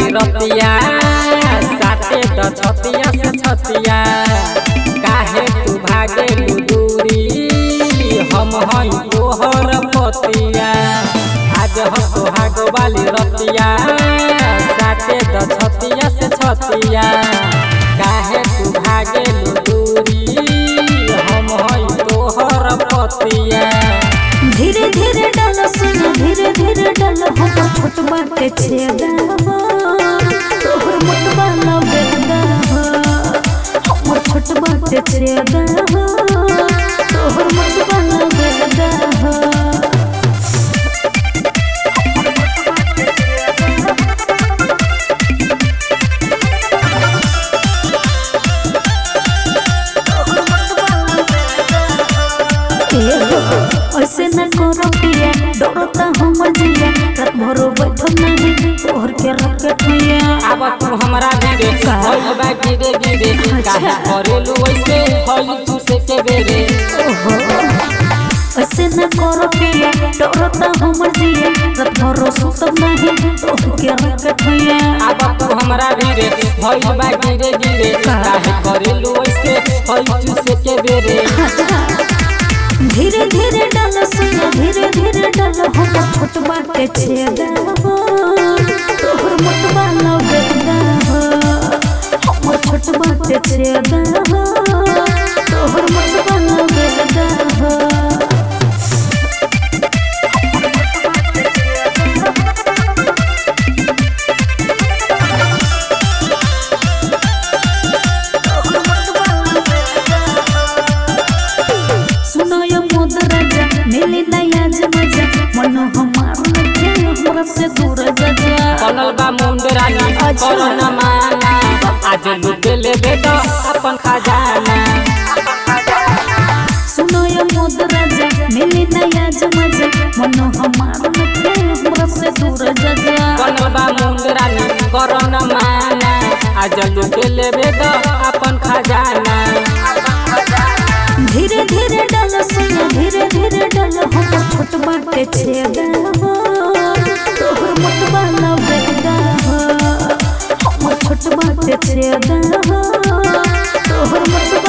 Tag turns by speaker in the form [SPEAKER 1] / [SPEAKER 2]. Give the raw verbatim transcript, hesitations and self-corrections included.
[SPEAKER 1] वाली रतिया साथे द छतिया से छतिया काहे तू भागे दूरी हम हई तोहर पतिया आज हो सोहाग वाली रतिया साथे द छतिया से छतिया काहे तू भागे दूरी हम हई तोहर पतिया।
[SPEAKER 2] धीरे धीरे डाल सुन धीरे धीरे डाल हमर छोट बाटे छेदा तोहर मोट वाला बेदा हमर छोट बाटे छेदा तोहर मोट वाला बेदा ऐसे न करो पिया डरता हमर जिया रात भर बैठल नहीं तोहर के रखत हुआ
[SPEAKER 1] अब तू हमरा गिरे होई बा गिरे गिरे काहे करेलू ऐसे होई तू से के बेरे
[SPEAKER 2] ओहो ऐसे न करो पिया डरता हमर जिया रात भर सुतब नहीं तोहर के रखत हुआ
[SPEAKER 1] अब तू हमरा गिरे होई बा गिरे गिरे काहे करेलू ऐसे होई तू से के बेरे।
[SPEAKER 2] धीरे धीरे डाल सुन धीरे धीरे डाल हमर छोट बाटे छेदा तोहर मोट वाला बेदा हमर छोट बाटे छेदा तोहर मोट वाला बेदा मिली नया मजा मन हमार हमरा से दूर जा
[SPEAKER 1] बनल बा मुंडरानी कोरोना माना आज लुटे ले बेटा अपन खजाना
[SPEAKER 2] सुनो ये मोद राजा मिली नया मजा मन हमार हमरा से दूर जा
[SPEAKER 1] बनल बा मुंडरानी कोरोना माना आज लुटे ले बेटा अपन खजाना।
[SPEAKER 2] धीरे धीरे डाल सुन धीरे धीरे डाल हमर छोट बाटे छेदा तोहर मोट वाला बेदा हमर छोट बाटे छेदा तोहर मोट